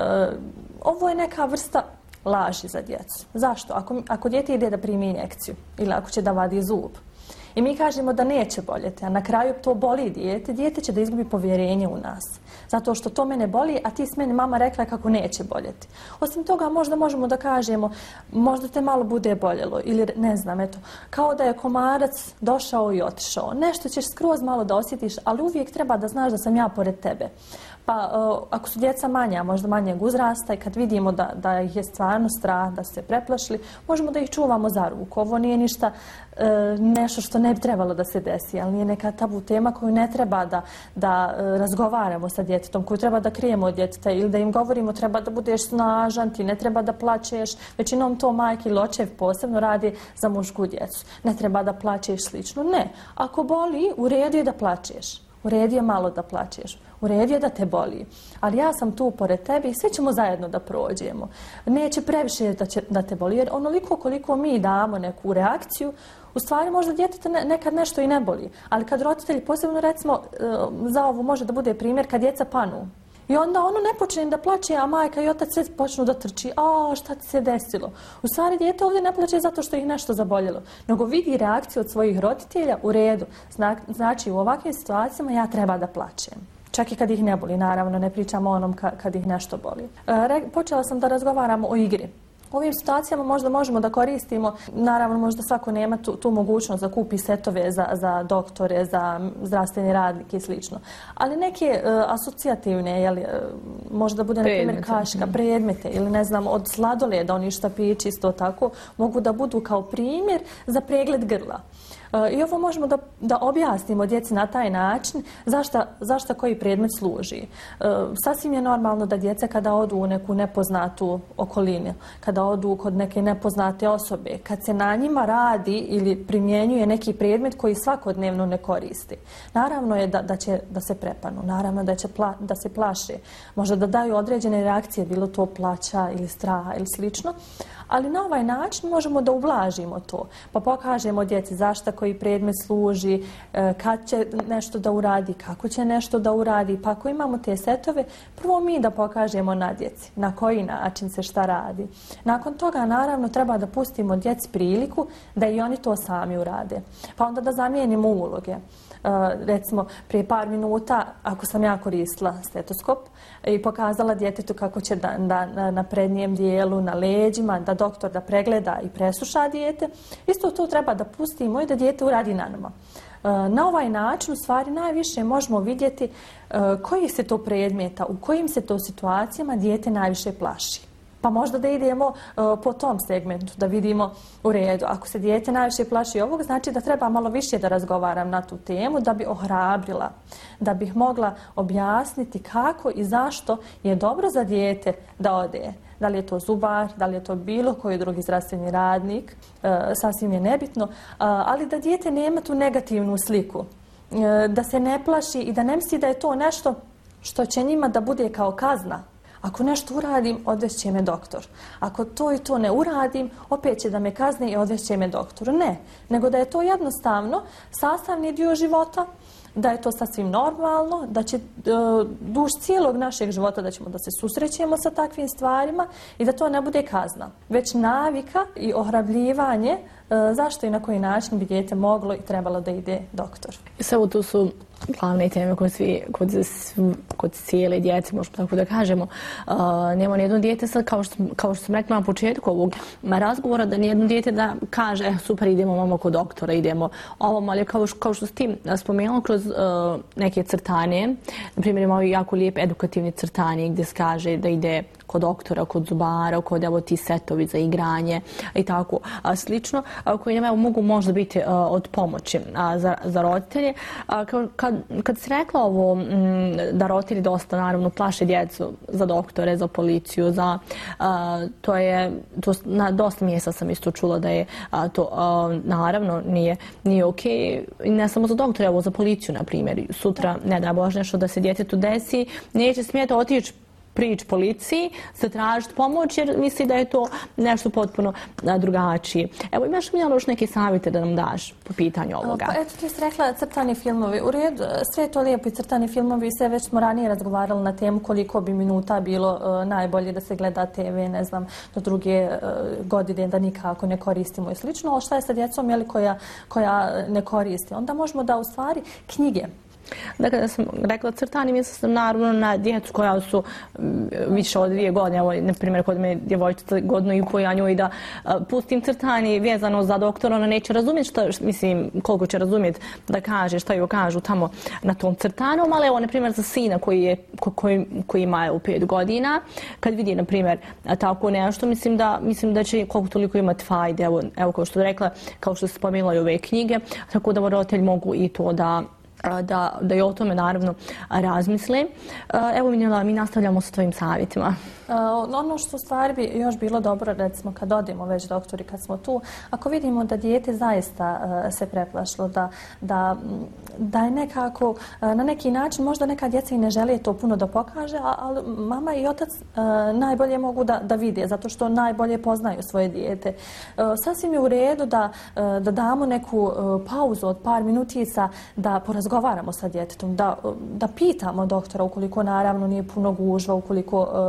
ovo je neka vrsta laži za djecu. Zašto? Ako, ako dijete ide da primi injekciju ili ako će da vadi zub, i mi kažemo da neće boljeti, a na kraju to boli dijete, dijete će da izgubi povjerenje u nas. Zato što to mene boli, a ti s meni mama rekla kako neće boljeti. Osim toga možda možemo da kažemo, možda te malo bude boljelo ili ne znam, eto, kao da je komarac došao i otišao. Nešto ćeš skroz malo da osjetiš, ali uvijek treba da znaš da sam ja pored tebe. Pa uh, ako su djeca manja, možda manjeg uzrasta i kad vidimo da, da ih je stvarno strah, da su se preplašili, možemo da ih čuvamo za ruku. Ovo nije ništa uh, nešto što ne bi trebalo da se desi, ali nije neka tabu tema koju ne treba da, da uh, razgovaramo sa djetetom, koju treba da krijemo od djeteta ili da im govorimo treba da budeš snažan, ti ne treba da plačeš. Većinom to majke ili očev posebno radi za mušku djecu. Ne treba da plačeš slično. Ne. Ako boli, u redu je da plačeš. U redu je malo da plačeš. U redu je da te boli. Ali ja sam tu pored tebe i svi ćemo zajedno da prođemo. Neće previše da, će, da te boli. Jer onoliko koliko mi damo neku reakciju, u stvari možda djeteta ne, nekad nešto i ne boli. Ali kad roditelji, posebno recimo, za ovo može da bude primjer kad djeca panu. I onda ono ne počne da plače, a majka i otac sve počnu da trči. A, šta ti se desilo? U stvari dijete ovdje ne plače zato što ih nešto zaboljelo, nego vidi reakciju od svojih roditelja u redu. Zna, znači u ovakvim situacijama ja treba da plačem. Čak i kad ih ne boli, naravno, ne pričamo o onom kad ih nešto boli. Počela sam da razgovaram o igri. U ovim situacijama možda možemo da koristimo, naravno možda svako nema tu, tu mogućnost da kupi setove za, za doktore, za zdravstveni radnike i slično. Ali neke uh, asocijativne, jeli, uh, možda bude na primjer kaška, predmete ili ne znam od sladoleda, oni štapići isto tako, mogu da budu kao primjer za pregled grla. I ovo možemo da, da objasnimo djeci na taj način zašta, zašta koji predmet služi. Sasvim je normalno da djeca kada odu u neku nepoznatu okolinu, kada odu kod neke nepoznate osobe, kad se na njima radi ili primjenjuje neki predmet koji svakodnevno ne koristi. Naravno je da, da će da se prepanu, naravno da će pla, da se plaše, možda da daju određene reakcije, bilo to plaća ili straha ili slično. Ali na ovaj način možemo da ublažimo to, pa pokažemo djeci zašta koji predmet služi, kad će nešto da uradi, kako će nešto da uradi. Pa ako imamo te setove, prvo mi da pokažemo na djeci na koji način se šta radi. Nakon toga naravno treba da pustimo djeci priliku da i oni to sami urade. Pa onda da zamijenimo uloge. Uh, recimo prije par minuta ako sam ja koristila stetoskop i pokazala djetetu kako će da, da, na, na prednjem dijelu, na leđima, da doktor da pregleda i presluša dijete, isto to treba da pustimo i da dijete uradi na nama. Uh, na ovaj način u stvari najviše možemo vidjeti uh, koji se to predmeta, u kojim se to situacijama dijete najviše plaši. Pa možda da idemo uh, po tom segmentu, da vidimo u redu. Ako se dijete najviše plaši ovog, znači da treba malo više da razgovaram na tu temu, da bi ohrabrila, da bih mogla objasniti kako i zašto je dobro za dijete da ode. Da li je to zubar, da li je to bilo koji drugi zdravstveni radnik, uh, sasvim je nebitno, uh, ali da dijete nema tu negativnu sliku, uh, da se ne plaši i da ne misli da je to nešto što će njima da bude kao kazna. Ako nešto uradim, odvešće me doktor. Ako to i to ne uradim, opet će da me kazne i odvešće me doktor. Ne, nego da je to jednostavno sastavni dio života, da je to sasvim normalno, da će uh, duž cijelog našeg života da ćemo da se susrećemo sa takvim stvarima i da to ne bude kazna. Već navika i ohrabljivanje uh, zašto i na koji način bi dijete moglo i trebalo da ide doktor. Sve tu su glavne teme kod, svi, kod, kod cijele djece, možemo tako da kažemo. Uh, nema nijedno dijete sad, kao što, kao što sam rekla na početku ovog razgovora, da nijedno dijete da kaže eh, super, idemo mamo kod doktora, idemo ovom, ali kao, kao što si ti spomenula kroz uh, neke crtanje, na primjer imamo jako lijep edukativni crtanje gdje se kaže da ide kod doktora, kod zubara, kod evo ti setovi za igranje i tako a, slično, a, koji nam evo, mogu možda biti a, od pomoći a, za, za roditelje. A, kad, kad si rekla ovo m, da roditelji dosta naravno plaše djecu za doktore, za policiju, za, a, to je, to, na dosta mjesta sam isto čula da je a, to a, naravno nije, nije okej, okay. Ne samo za doktore, evo za policiju na primjer. Sutra, ne da Bože, nešto da se djetetu desi, neće smjeti otići prič policiji, zatražiti pomoć jer misli da je to nešto potpuno drugačije. Evo, imaš mi još neke savjete da nam daš po pitanju ovoga? Pa eto, ti si rekla crtani filmovi. U redu, sve je to lijepo i crtani filmovi, sve već smo ranije razgovarali na temu koliko bi minuta bilo uh, najbolje da se gleda te ve, ne znam, do druge uh, godine da nikako ne koristimo i slično, ali šta je sa djecom jeli, koja, koja ne koristi? Onda možemo da u stvari knjige. Dakle, da sam rekla crtani, mislim sam naravno na djecu koja su više od dvije godine. Evo, na primjer, kod me djevojčica godinu i po ja njoj da uh, pustim crtani vezano za doktora, ona neće razumjeti što, mislim, koliko će razumjeti da kaže, šta joj kažu tamo na tom crtanom, ali evo, na primjer, za sina koji, je, ko, koji, koji ima u pet godina, kad vidi, na primjer, tako nešto, mislim da, mislim da će koliko toliko imati fajde, evo, evo kao što je rekla, kao što se spomenula i ove knjige, tako da roditelji mogu i to da Da, da i o tome naravno razmisle. Evo Minjela, mi nastavljamo sa tvojim savjetima. Ono što u stvari bi još bilo dobro, recimo kad odemo već doktori, kad smo tu, ako vidimo da dijete zaista se preplašilo, da, da, da je nekako na neki način, možda neka djeca i ne žele to puno da pokaže, ali mama i otac najbolje mogu da, da vide, zato što najbolje poznaju svoje dijete. Sasvim je u redu da, da damo neku pauzu od par minutica, da porazgovaramo razgovaramo sa djetetom, da, da pitamo doktora ukoliko naravno nije puno gužva, ukoliko uh, se ne,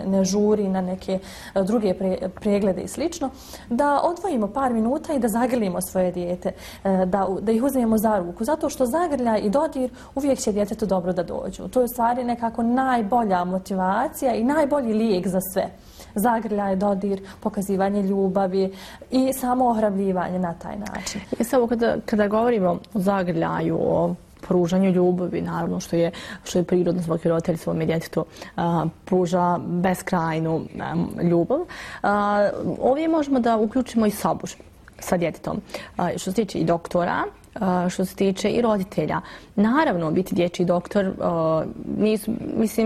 ne, ne žuri na neke druge pre, preglede i slično, da odvojimo par minuta i da zagrlimo svoje dijete, da, da ih uzmemo za ruku, zato što zagrljaj i dodir uvijek će djetetu dobro da dođu. To je u stvari nekako najbolja motivacija i najbolji lijek za sve. Zagrljaj, dodir, pokazivanje ljubavi i samo ohrabljivanje na taj način. I samo kada, kada govorimo o zagrljaju, o pružanju ljubavi, naravno što je, što je prirodno, svaki roditelj svome djetetu a, pruža beskrajnu a, ljubav. A, ovdje možemo da uključimo i sabur sa djetetom. A, što se tiče i doktora, što se tiče i roditelja. Naravno, biti dječji doktor, nisu, mislim,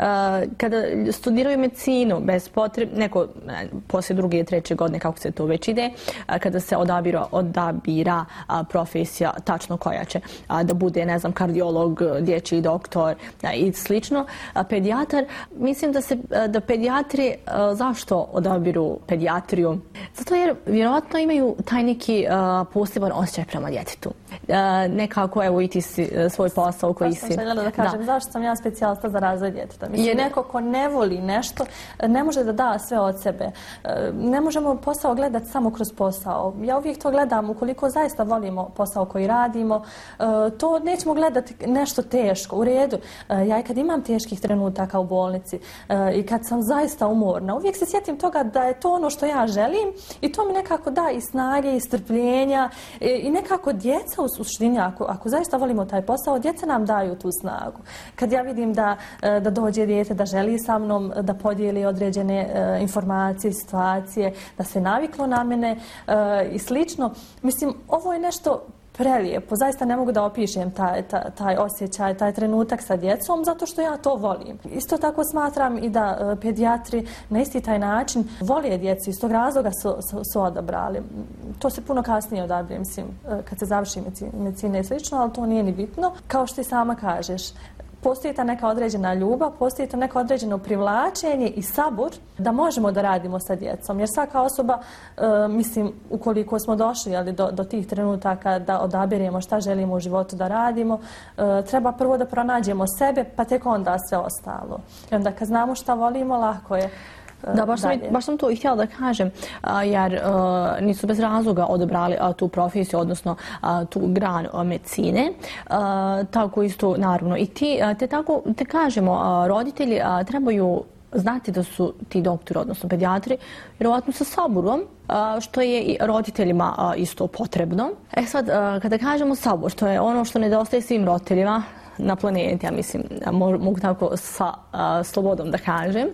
kada studiraju medicinu, bez potrebe, neko poslije druge i treće godine, kako se to već ide, kada se odabira, odabira profesija tačno koja će da bude, ne znam, kardiolog, dječji doktor i slično, pedijatar, mislim da se, da pedijatri, zašto odabiru pedijatriju? Zato jer vjerojatno imaju taj neki poseban osjećaj prema djetetu. Uh, nekako, evo, i ti si uh, svoj posao koji si... Baš sam željela da kažem, da. Zašto sam ja specijalista za razvoj djeteta? Mislim, je neko ko ne voli nešto, ne može da da sve od sebe. Uh, ne možemo posao gledati samo kroz posao. Ja uvijek to gledam, ukoliko zaista volimo posao koji radimo, uh, to nećemo gledati nešto teško, u redu. Uh, ja i kad imam teških trenutaka u bolnici uh, i kad sam zaista umorna, uvijek se sjetim toga da je to ono što ja želim i to mi nekako da i snage i strpljenja i, i nekako djeca u suštini, ako, ako zaista volimo taj posao, djeca nam daju tu snagu. Kad ja vidim da, da dođe dijete, da želi sa mnom da podijeli određene uh, informacije, situacije, da se naviklo na mene uh, i slično, mislim, ovo je nešto prelijepo. Zaista ne mogu da opišem taj, taj, taj osjećaj, taj trenutak sa djecom, zato što ja to volim. Isto tako smatram i da uh, pedijatri na isti taj način vole djecu, iz tog razloga su, su, su odabrali. To se puno kasnije odabire, mislim, uh, kad se završi medicina i slično, ali to nije ni bitno. Kao što i sama kažeš, postoji ta neka određena ljubav, postoji to neko određeno privlačenje i sabur da možemo da radimo sa djecom. Jer svaka osoba, e, mislim, ukoliko smo došli ali, do, do tih trenutaka da odabiremo šta želimo u životu da radimo, e, treba prvo da pronađemo sebe, pa tek onda sve ostalo. I onda kad znamo šta volimo, lako je. Da, baš sam, baš sam to i htjela da kažem, jer uh, nisu bez razloga odabrali uh, tu profesiju, odnosno uh, tu granu uh, medicine. Uh, tako isto, naravno, i ti, uh, te tako, te kažemo, uh, roditelji uh, trebaju znati da su ti doktori, odnosno pedijatri, vjerovatno sa saburom, uh, što je i roditeljima uh, isto potrebno. E sad, uh, kada kažemo sabur, što je ono što nedostaje svim roditeljima na planeti, ja mislim, mogu tako sa a, slobodom da kažem.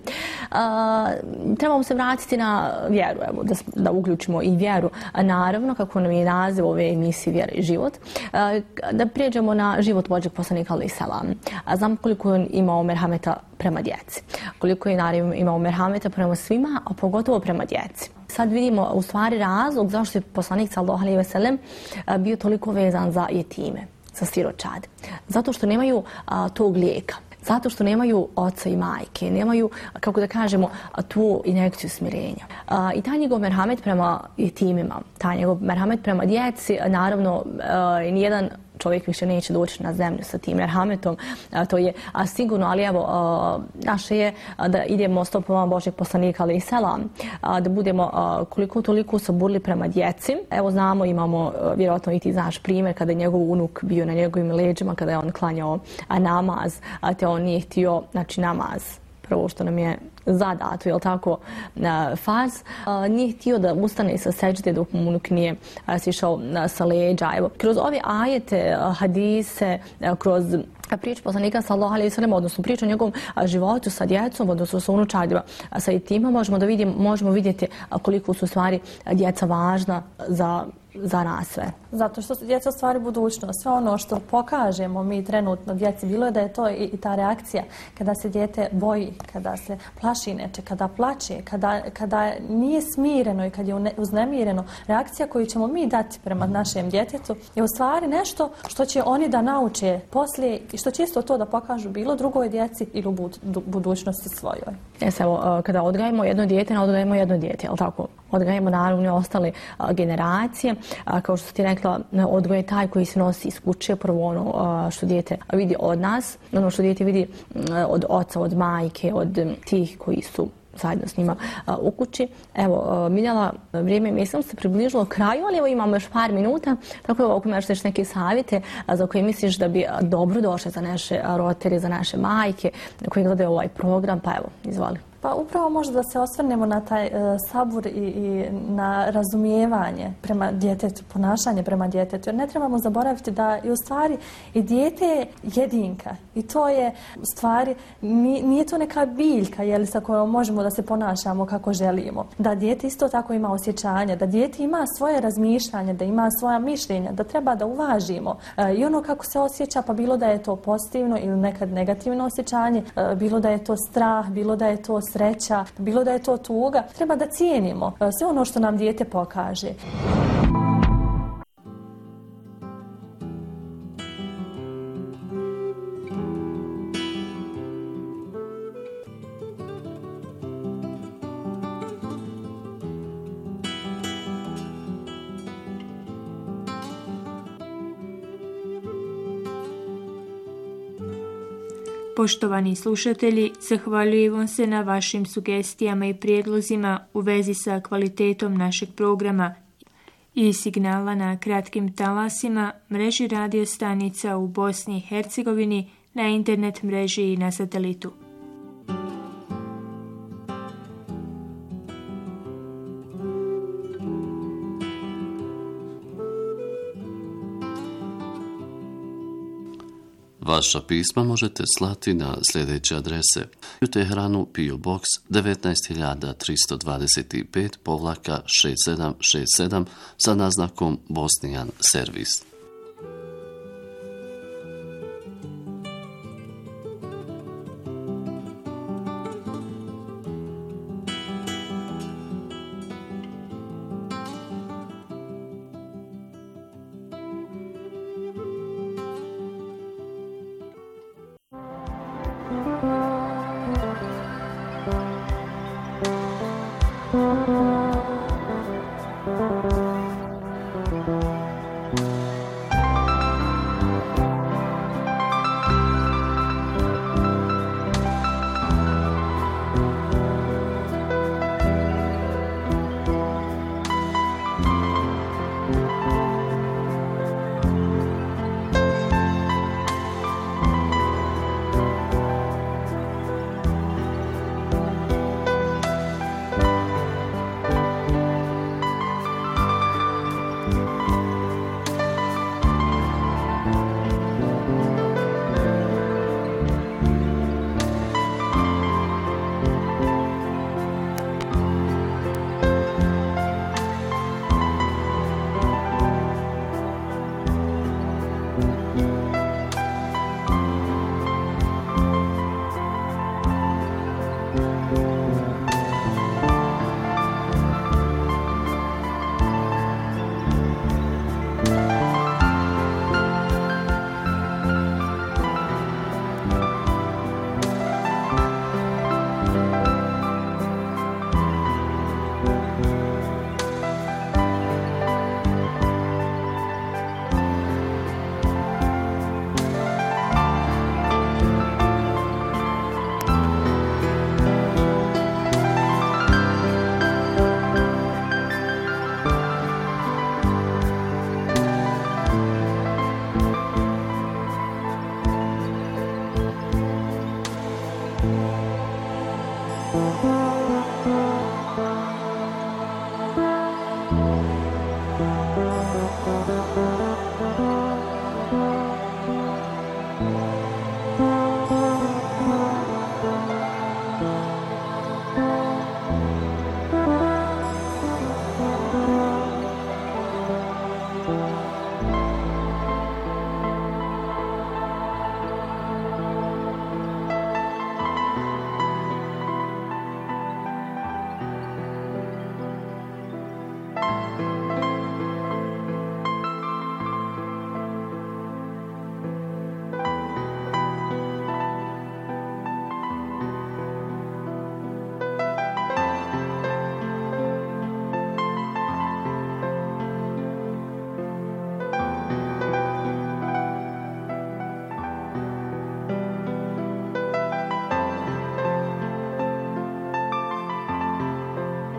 A, trebamo se vratiti na vjeru, evo, da, da uključimo i vjeru. A, naravno, kako nam je naziv ove emisije Vjera i život, a, da prijeđemo na život Božjeg poslanika alejhi selam. Znam koliko je imao merhameta prema djeci, koliko je naravno imao merhameta prema svima, a pogotovo prema djeci. Sad vidimo u stvari razlog zašto je poslanik sallallahu alejhi ve sellem bio toliko vezan za jetime, za siročad. Zato što nemaju a, tog lijeka. Zato što nemaju oca i majke, nemaju, kako da kažemo, tu injekciju smirenja. A, I taj njegov merhamet prema jetimima, taj njegov merhamet prema djeci, naravno, a, nijedan čovjek više neće doći na zemlju sa tim merhametom, a, to je a, sigurno, ali evo, a, naše je a, da idemo stopama Božjeg poslanika alejhi selam, a, da budemo a, koliko toliko saburli prema djeci. Evo znamo, imamo, a, vjerojatno i ti znaš primjer, kada je njegov unuk bio na njegovim leđima, kada je on klanjao a, namaz, a te on nije htio, znači namaz, prvo što nam je zadato, je li tako, faz, nije htio da ustane sa seđde dok mu unuk nije sišao sa leđa. Evo, kroz ove ajete, hadise, kroz priču poslanika sallallahu alejhi ve sellem, odnosno priču o njegovom životu sa djecom, odnosno sa unučadima, sa jetima, možemo da vidimo, možemo vidjeti koliko su stvari djeca važna za za nas sve. Zato što su djeca u stvari budućnost. Sve ono što pokažemo mi trenutno djeci, bilo je da je to i, i ta reakcija kada se dijete boji, kada se plaši neče, kada plače, kada, kada nije smireno i kad je uznemireno, reakcija koju ćemo mi dati prema našem djetetu je u stvari nešto što će oni da nauče poslije i što će isto to da pokažu bilo drugoj djeci ili u budućnosti svojoj. Jes, evo, kada odgajamo jedno dijete, ne odgajamo jedno dijete, jel tako? Odgajamo naravno i ostale a, generacije. A, kao što ti rekla, odgoj je taj koji se nosi iz kuće, prvo ono a, što dijete vidi od nas, ono što dijete vidi a, od oca, od majke, od m, tih koji su zajedno s njima a, u kući. Evo, a, Miljana, vrijeme mislim se približilo kraju, ali evo imamo još par minuta, tako evo, ako imaš još neke savjete a, za koje misliš da bi a, dobro došle za naše roditelje, za naše majke koji gledaju ovaj program, pa evo, izvoli. Pa upravo možda da se osvrnemo na taj uh, sabur i, i na razumijevanje prema djetetu, ponašanje prema djetetu. Jer ne trebamo zaboraviti da i u stvari i dijete je jedinka. I to je u stvari, nije, nije to neka biljka jeli, sa kojom možemo da se ponašamo kako želimo. Da dijete isto tako ima osjećanja, da dijete ima svoje razmišljanje, da ima svoja mišljenja, da treba da uvažimo. Uh, I ono kako se osjeća, pa bilo da je to pozitivno ili nekad negativno osjećanje, uh, bilo da je to strah, bilo da je to sreća, bilo da je to tuga, treba da cijenimo sve ono što nam dijete pokaže. Poštovani slušatelji, zahvaljujemo se na vašim sugestijama i prijedlozima u vezi sa kvalitetom našeg programa i signala na kratkim talasima, mreži radio stanica u Bosni i Hercegovini, na internet mreži i na satelitu. Vaša pisma možete slati na sljedeće adrese: u Teheranu P O Box devetnaest hiljada tristo dvadeset pet povlaka šest sedam šest sedam sa naznakom Bosnijan servis. Thank you.